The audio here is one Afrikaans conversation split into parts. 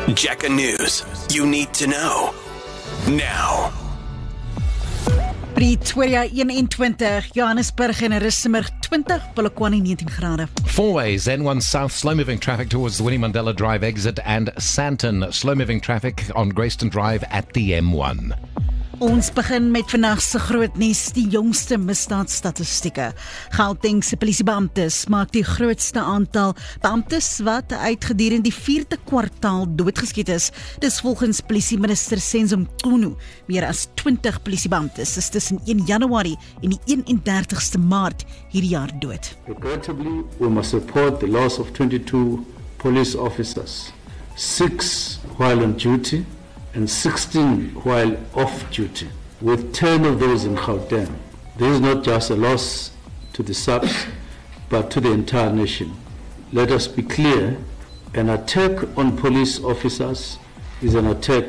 Jacka News. You need to know. Now. Pretoria 21, Johannesburg en Rustenburg 20, Polokwane 19 grade. Four ways, N1 South, slow-moving traffic towards the Winnie Mandela Drive exit, and Sandton, slow-moving traffic on Grayston Drive at the M1. Ons begin met vandag se groot nuus, die jongste misdaadstatistieke. Gautengse polisiebeamptes maak die grootste aantal beamptes wat gedurende die 4de kwartaal doodgeskiet is. Dis volgens polisieminister Senzo Mchunu. Meer as 20 polisiebeamptes is tussen 1 Januarie en die 31ste Maart hierdie jaar dood. Regrettably, we must report the loss of 22 police officers, 6 while on duty and 16 while off duty, with 10 of those in Gauteng. This is not just a loss to the SAPS, but to the entire nation. Let us be clear, an attack on police officers is an attack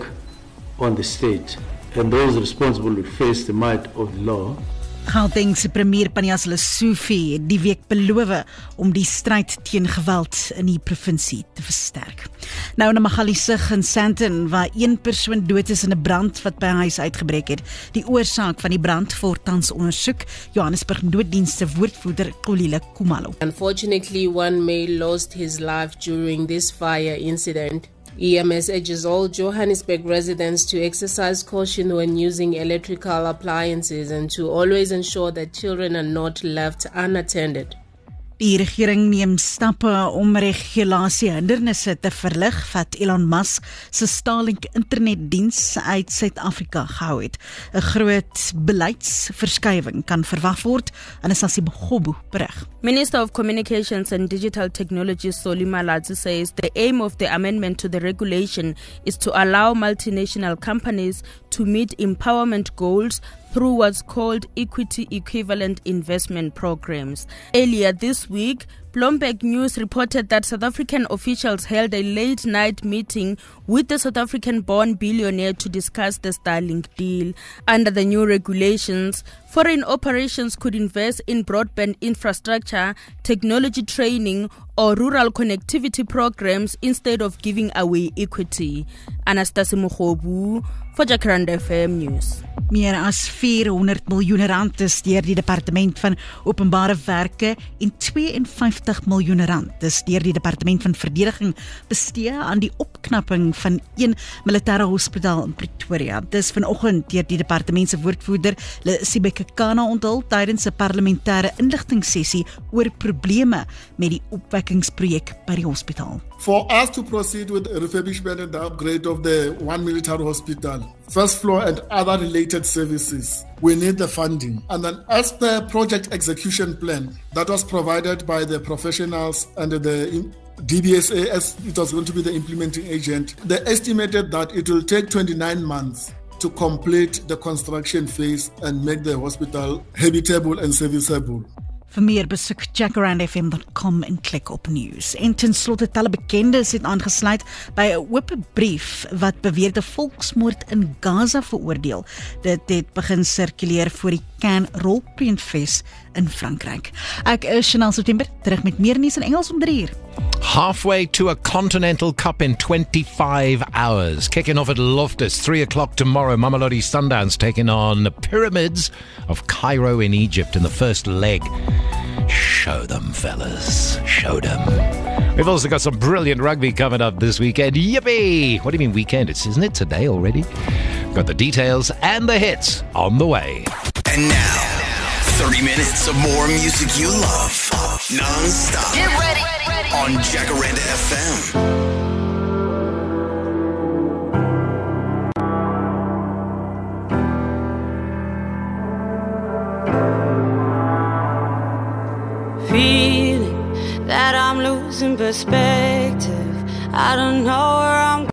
on the state, and those responsible will face the might of the law. Gautengse premier Panyaza Lesufi het die week beloof om die stryd teen geweld in die provinsie te versterk. Nou na Magaliesig in Sandton, waar 1 persoon dood is in 'n brand wat by 'n huis uitgebreek het. Die oorsaak van die brand word tans ondersoek. Johannesburg nooddienste woordvoerder Xolile Khumalo. Unfortunately, one male lost his life during this fire incident. EMS urges all Johannesburg residents to exercise caution when using electrical appliances and to always ensure that children are not left unattended. Die regering neem stappe om regulasiehindernisse te verlig wat Elon Musk se Starlink internetdiens uit Suid-Afrika gehou het. 'n Groot beleidsverskywing kan verwag word, Anastasie Mgobo berig. Minister of Communications and Digital Technology Solly Malatsi says the aim of the amendment to the regulation is to allow multinational companies to meet empowerment goals through what's called equity equivalent investment programs. Earlier this week, Bloomberg News reported that South African officials held a late-night meeting with the South African-born billionaire to discuss the Starlink deal. Under the new regulations, foreign operations could invest in broadband infrastructure, technology training, or rural connectivity programs instead of giving away equity. Anastasie Mgobo for Jacaranda FM News. Meer as 400 miljoen rand is deur die Departement van Openbare Werke en 52 miljoen rand is deur die Departement van Verdediging bestee aan die opknapping van 1 militêre hospitaal in Pretoria. Dis vanoggend deur die departement se woordvoerder Sibeke Kana onthul tydens 'n parlementêre inligtingssessie oor probleme met die opwekkingsprojek by die hospitaal. For us to proceed with the refurbishment and the upgrade of the 1 military hospital, first floor and other related services, we need the funding. And then as per project execution plan that was provided by the professionals and the DBSA, as it was going to be the implementing agent, they estimated that it will take 29 months to complete the construction phase and make the hospital habitable and serviceable. Vir meer besoek jacarandafm.com en klik op nuus. En ten slotte talle bekendes het aangesluit by 'n oop brief wat beweerde volksmoord in Gaza veroordeel. Dit het begin sirkuleer voor die Cannes Rolprentfees in Frankryk. Ek is Chanel September, terug met meer nuus in Engels om 3 uur. Halfway to a Continental Cup in 25 hours. Kicking off at Loftus, 3 o'clock tomorrow. Mamelodi Sundowns taking on the Pyramids of Cairo in Egypt in the first leg. Show them, fellas. Show them. We've also got some brilliant rugby coming up this weekend. Yippee! What do you mean weekend? Isn't it today already? Got the details and the hits on the way. And now, 30 minutes of more music you love. Non-stop. Get ready. On Jacaranda FM. Feeling that I'm losing perspective. I don't know where I'm